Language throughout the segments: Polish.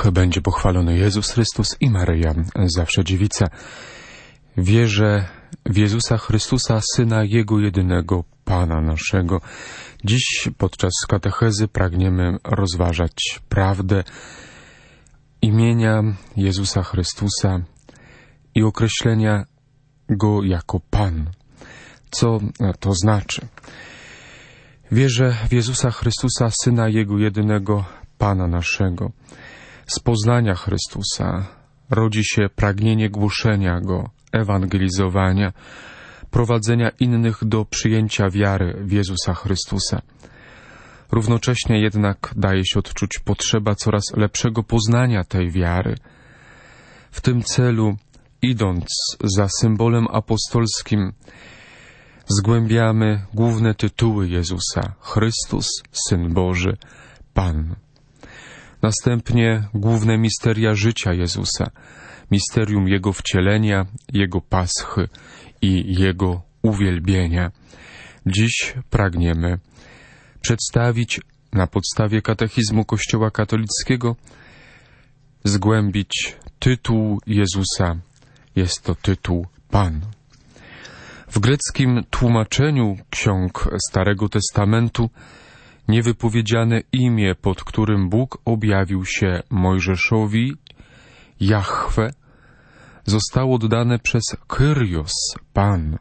Niech będzie pochwalony Jezus Chrystus i Maryja, zawsze dziewica. Wierzę w Jezusa Chrystusa, Syna Jego jedynego, Pana naszego. Dziś podczas katechezy pragniemy rozważać prawdę imienia Jezusa Chrystusa i określenia Go jako Pan. Co to znaczy? Wierzę w Jezusa Chrystusa, Syna Jego jedynego, Pana naszego. Z poznania Chrystusa rodzi się pragnienie głoszenia Go, ewangelizowania, prowadzenia innych do przyjęcia wiary w Jezusa Chrystusa. Równocześnie jednak daje się odczuć potrzeba coraz lepszego poznania tej wiary. W tym celu, idąc za symbolem apostolskim, zgłębiamy główne tytuły Jezusa: Chrystus, Syn Boży, Pan. Następnie główne misteria życia Jezusa, misterium Jego wcielenia, Jego paschy i Jego uwielbienia. Dziś pragniemy przedstawić na podstawie katechizmu Kościoła katolickiego, zgłębić tytuł Jezusa. Jest to tytuł Pan. W greckim tłumaczeniu ksiąg Starego Testamentu niewypowiedziane imię, pod którym Bóg objawił się Mojżeszowi, Jahwe, zostało dodane przez Kyrios, Pan.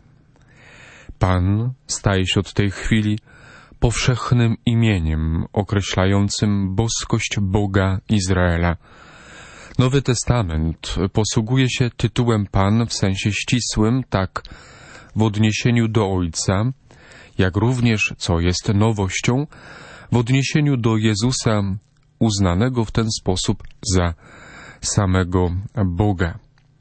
Pan staje się od tej chwili powszechnym imieniem określającym boskość Boga Izraela. Nowy Testament posługuje się tytułem Pan w sensie ścisłym, tak w odniesieniu do Ojca, jak również, co jest nowością, w odniesieniu do Jezusa, uznanego w ten sposób za samego Boga.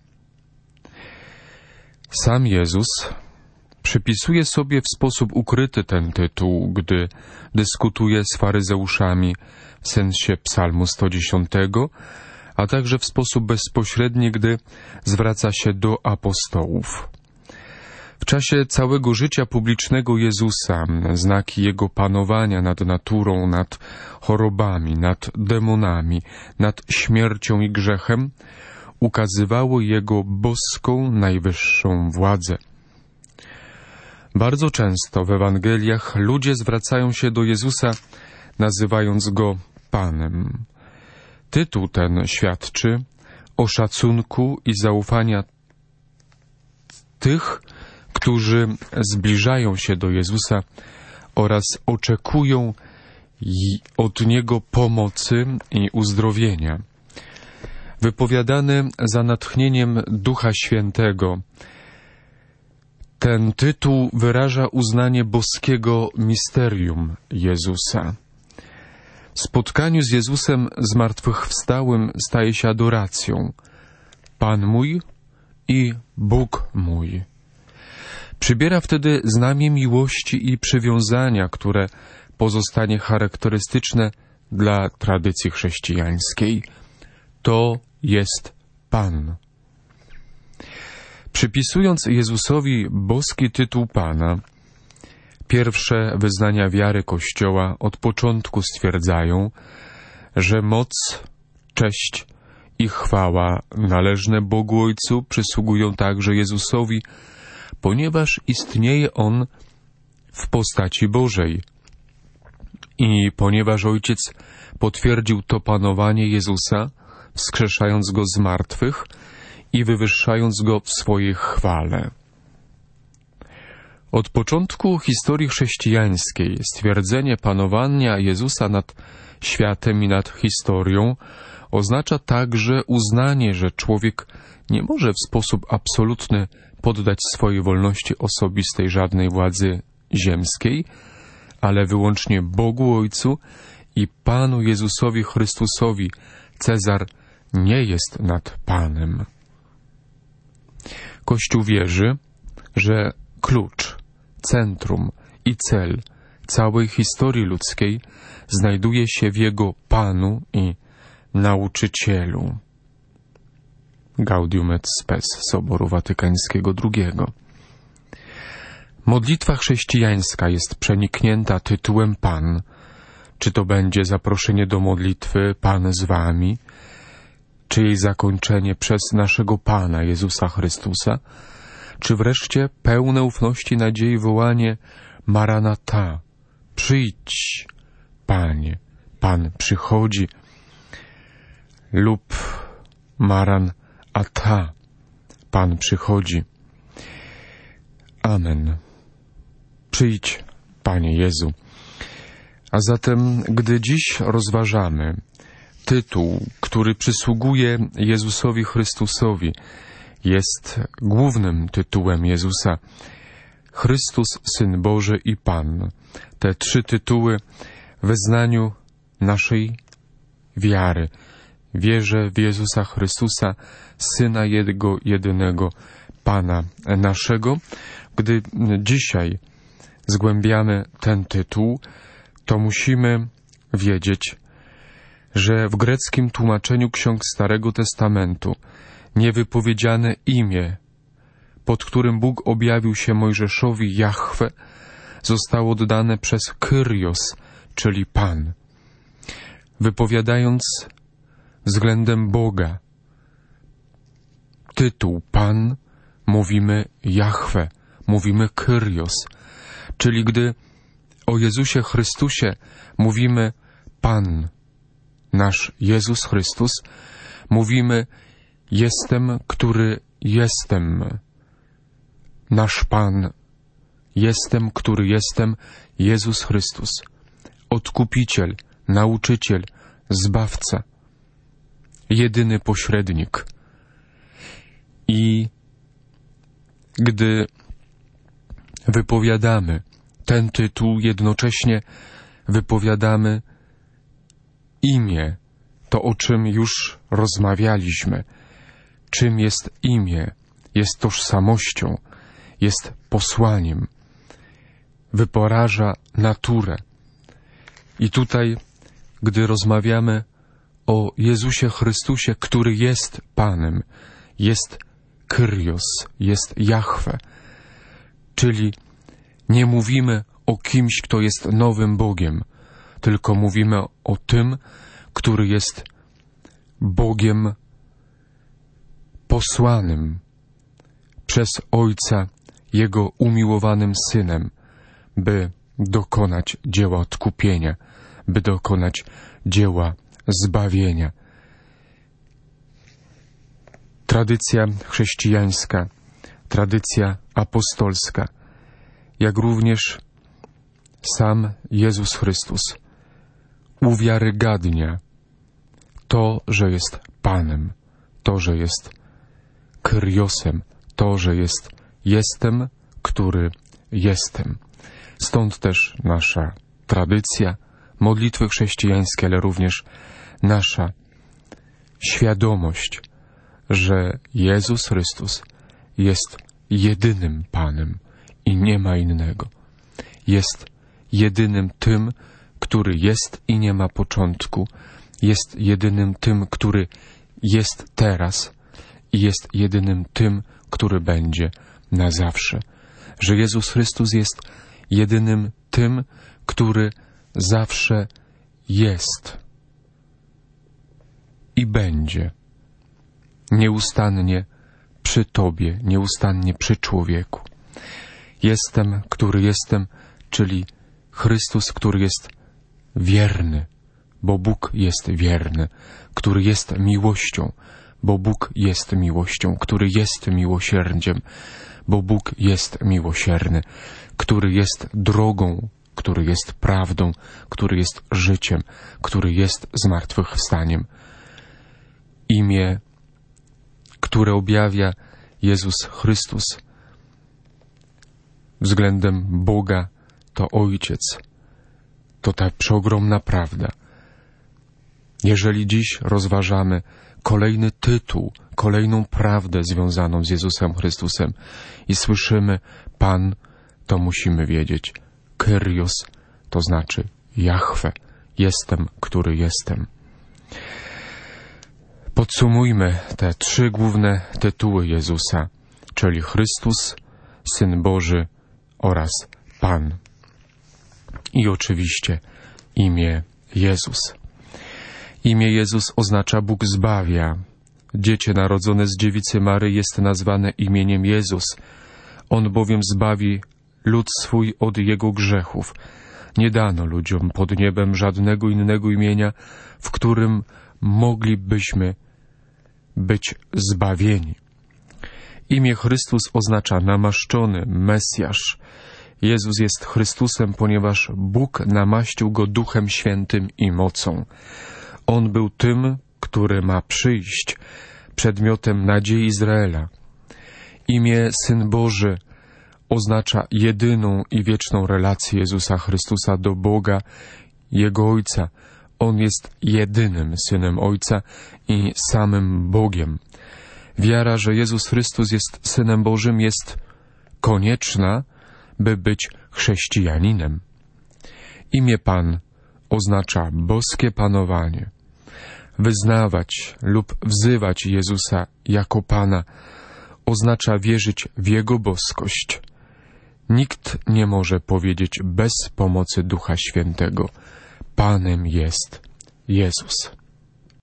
Sam Jezus przypisuje sobie w sposób ukryty ten tytuł, gdy dyskutuje z faryzeuszami w sensie psalmu 110, a także w sposób bezpośredni, gdy zwraca się do apostołów. W czasie całego życia publicznego Jezusa znaki Jego panowania nad naturą, nad chorobami, nad demonami, nad śmiercią i grzechem ukazywało Jego boską, najwyższą władzę. Bardzo często w Ewangeliach ludzie zwracają się do Jezusa, nazywając Go Panem. Tytuł ten świadczy o szacunku i zaufaniu tych, którzy zbliżają się do Jezusa oraz oczekują od Niego pomocy i uzdrowienia. Wypowiadany za natchnieniem Ducha Świętego, ten tytuł wyraża uznanie boskiego misterium Jezusa. W spotkaniu z Jezusem zmartwychwstałym staje się adoracją. Pan mój i Bóg mój. Przybiera wtedy znamię miłości i przywiązania, które pozostanie charakterystyczne dla tradycji chrześcijańskiej. To jest Pan. Przypisując Jezusowi boski tytuł Pana, pierwsze wyznania wiary Kościoła od początku stwierdzają, że moc, cześć i chwała należne Bogu Ojcu przysługują także Jezusowi, ponieważ istnieje On w postaci Bożej i ponieważ Ojciec potwierdził to panowanie Jezusa, wskrzeszając Go z martwych i wywyższając Go w swojej chwale. Od początku historii chrześcijańskiej stwierdzenie panowania Jezusa nad światem i nad historią oznacza także uznanie, że człowiek nie może w sposób absolutny poddać swojej wolności osobistej żadnej władzy ziemskiej, ale wyłącznie Bogu Ojcu i Panu Jezusowi Chrystusowi. Cezar nie jest nad Panem. Kościół wierzy, że klucz, centrum i cel całej historii ludzkiej znajduje się w Jego Panu i Nauczycielu. Gaudium et Spes Soboru Watykańskiego II. Modlitwa chrześcijańska jest przeniknięta tytułem Pan, czy to będzie zaproszenie do modlitwy Pan z wami, czy jej zakończenie przez naszego Pana Jezusa Chrystusa, czy wreszcie pełne ufności, nadziei wołanie Maranata, przyjdź, Panie, Pan przychodzi, lub Maran Ata, Pan przychodzi. Amen. Przyjdź, Panie Jezu. A zatem, gdy dziś rozważamy tytuł, który przysługuje Jezusowi Chrystusowi, jest głównym tytułem Jezusa, Chrystus, Syn Boży i Pan. Te trzy tytuły w wyznaniu naszej wiary. Wierzę w Jezusa Chrystusa, Syna Jego jedynego, Pana naszego. Gdy dzisiaj zgłębiamy ten tytuł, to musimy wiedzieć, że w greckim tłumaczeniu ksiąg Starego Testamentu niewypowiedziane imię, pod którym Bóg objawił się Mojżeszowi, Jahwe, zostało dodane przez Kyrios, czyli Pan. Wypowiadając względem Boga tytuł Pan, mówimy Jahwe, mówimy Kyrios, czyli gdy o Jezusie Chrystusie mówimy Pan, nasz Jezus Chrystus, mówimy jestem, który jestem, nasz Pan, jestem, który jestem, Jezus Chrystus, Odkupiciel, Nauczyciel, Zbawca, jedyny pośrednik. I gdy wypowiadamy ten tytuł, jednocześnie wypowiadamy imię, to o czym już rozmawialiśmy. Czym jest imię? Jest tożsamością, jest posłaniem, wyporaża naturę. I tutaj, gdy rozmawiamy o Jezusie Chrystusie, który jest Panem, jest Kyrios, jest Jahwe, czyli nie mówimy o kimś, kto jest nowym Bogiem, tylko mówimy o tym, który jest Bogiem posłanym przez Ojca, Jego umiłowanym Synem, by dokonać dzieła odkupienia, by dokonać dzieła zbawienia. Tradycja chrześcijańska, tradycja apostolska, jak również sam Jezus Chrystus uwiarygadnia to, że jest Panem, to, że jest Kyriosem, to, że jest jestem, który jestem. Stąd też nasza tradycja, modlitwy chrześcijańskie, ale również nasza świadomość, że Jezus Chrystus jest jedynym Panem i nie ma innego. Jest jedynym tym, który jest i nie ma początku. Jest jedynym tym, który jest teraz i jest jedynym tym, który będzie na zawsze. Że Jezus Chrystus jest jedynym tym, który zawsze jest i będzie nieustannie przy Tobie, nieustannie przy człowieku. Jestem, który jestem, czyli Chrystus, który jest wierny, bo Bóg jest wierny, który jest miłością, bo Bóg jest miłością, który jest miłosierdziem, bo Bóg jest miłosierny, który jest drogą, który jest prawdą, który jest życiem, który jest zmartwychwstaniem. Imię, które objawia Jezus Chrystus względem Boga, to Ojciec. To ta przeogromna prawda. Jeżeli dziś rozważamy kolejny tytuł, kolejną prawdę związaną z Jezusem Chrystusem i słyszymy Pan, to musimy wiedzieć Kyrios, to znaczy Jahwe, jestem, który jestem. Podsumujmy te trzy główne tytuły Jezusa, czyli Chrystus, Syn Boży oraz Pan. I oczywiście imię Jezus. Imię Jezus oznacza Bóg zbawia. Dziecię narodzone z dziewicy Maryi jest nazwane imieniem Jezus. On bowiem zbawi lud swój od jego grzechów. Nie dano ludziom pod niebem żadnego innego imienia, w którym moglibyśmy być zbawieni. Imię Chrystus oznacza namaszczony, Mesjasz. Jezus jest Chrystusem, ponieważ Bóg namaścił Go Duchem Świętym i mocą. On był tym, który ma przyjść, przedmiotem nadziei Izraela. Imię Syn Boży oznacza jedyną i wieczną relację Jezusa Chrystusa do Boga, Jego Ojca. On jest jedynym Synem Ojca i samym Bogiem. Wiara, że Jezus Chrystus jest Synem Bożym, jest konieczna, by być chrześcijaninem. Imię Pan oznacza boskie panowanie. Wyznawać lub wzywać Jezusa jako Pana oznacza wierzyć w Jego boskość. Nikt nie może powiedzieć bez pomocy Ducha Świętego: Panem jest Jezus.